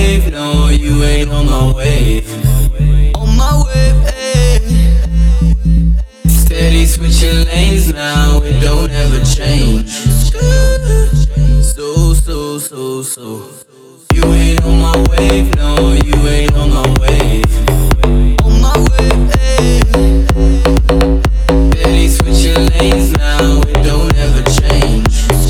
wave, no, you ain't on my wave. On my wave, ayy. Steady switching lanes now, it don't ever change. So you ain't on my wave, no, you ain't on my wave. On my wave, ayy. Steady switching lanes now, it don't ever change.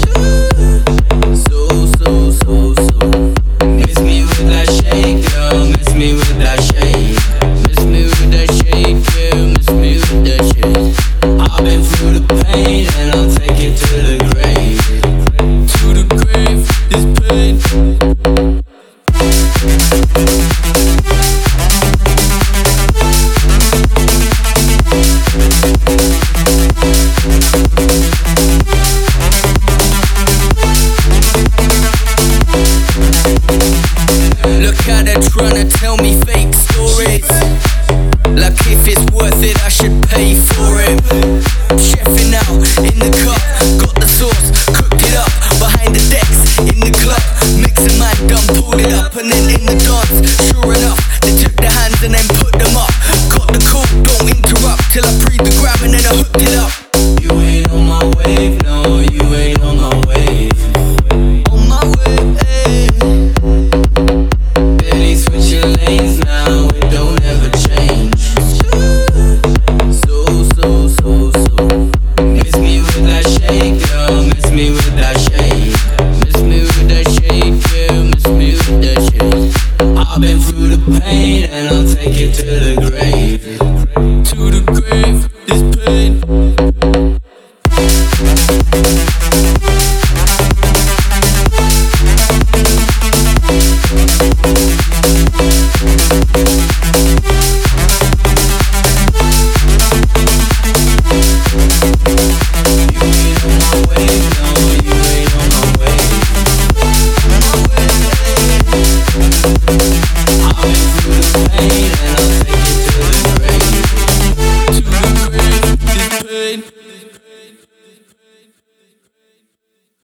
So miss me with that shake, girl, miss me with that shake. Miss me with that shake, girl, miss me with that shake. I've been through the pain and I'll take it to the grave. To the grave, this pain. Look how they're trying to tell me fake stories. Like if it's worth it, I should pay for it. Chefing out in the cup, got the sauce, cooked it up behind the decks in the club. Mixing my done, pulled it up and then in the dance. Sure enough, they took the hands and then put them up. Got the call, don't interrupt till I breathe the gram and then I hooked it up. You ain't on my wave, no, you ain't on my wave. On my wave, ayy. Steady switching lanes now, it don't ever change. So miss me with that shake, girl, miss me with that shake. Miss me with that shake, girl, miss me with that shake. I've been through the pain and I'll take it to the grave.